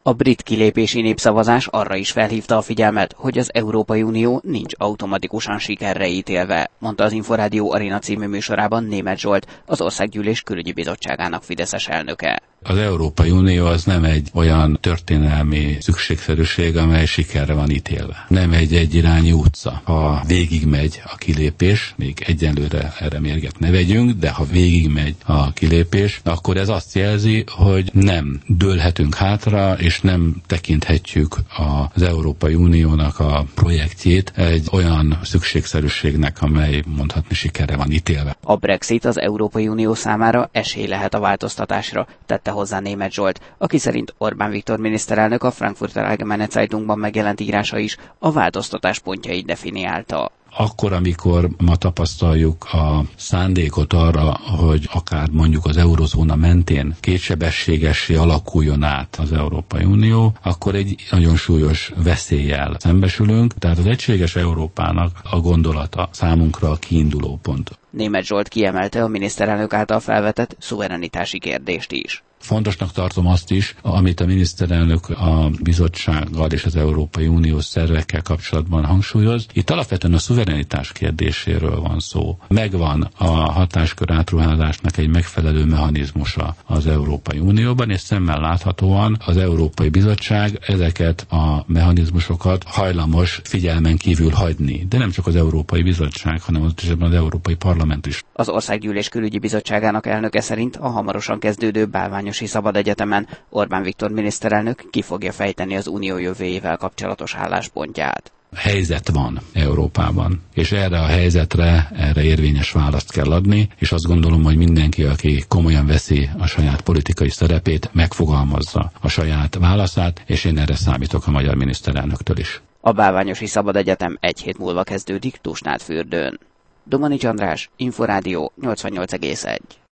A brit kilépési népszavazás arra is felhívta a figyelmet, hogy az Európai Unió nincs automatikusan sikerre ítélve, mondta az Inforádió Arena című műsorában Németh Zsolt, az Országgyűlés Külügyi Bizottságának fideszes elnöke. Az Európai Unió az nem egy olyan történelmi szükségszerűség, amely sikerre van ítélve. Nem egy egyirányú utca. Ha végigmegy a kilépés, még egyenlőre erre mérget ne vegyünk, de ha végigmegy a kilépés, akkor ez azt jelzi, hogy nem dőlhetünk hátra, és nem tekinthetjük az Európai Uniónak a projektjét egy olyan szükségszerűségnek, amely mondhatni sikerre van ítélve. A Brexit az Európai Unió számára esély lehet a változtatásra, tette hozzá Németh Zsolt, aki szerint Orbán Viktor miniszterelnök a Frankfurter Allgemeine Zeitungban megjelent írása is a változtatás pontjait definiálta. Akkor, amikor ma tapasztaljuk a szándékot arra, hogy akár mondjuk az eurozóna mentén kétsebességessé alakuljon át az Európai Unió, akkor egy nagyon súlyos veszéllyel szembesülünk, tehát az egységes Európának a gondolata számunkra a kiinduló pont. Németh Zsolt kiemelte a miniszterelnök által felvetett szuverenitási kérdést is. Fontosnak tartom azt is, amit a miniszterelnök a bizottsággal és az Európai Uniós szervekkel kapcsolatban hangsúlyoz. Itt alapvetően a szuverenitás kérdéséről van szó. Megvan a hatáskör átruházásnak egy megfelelő mechanizmusa az Európai Unióban, és szemmel láthatóan az Európai Bizottság ezeket a mechanizmusokat hajlamos figyelmen kívül hagyni. De nem csak az Európai Bizottság, hanem az Európai Parlament is. Az Országgyűlés Külügyi Bizottságának elnöke szerint a hamarosan kezdődő Bálványosi Szabad Egyetemen Orbán Viktor miniszterelnök ki fogja fejteni az unió jövőjével kapcsolatos álláspontját. Helyzet van Európában, és erre a helyzetre, erre érvényes választ kell adni, és azt gondolom, hogy mindenki, aki komolyan veszi a saját politikai szerepét, megfogalmazza a saját válaszát, és én erre számítok a magyar miniszterelnöktől is. A Bálványosi Szabad Egyetem egy hét múlva kezdődik Tusnádfürdőn. Domanics András, Inforádió 88,1.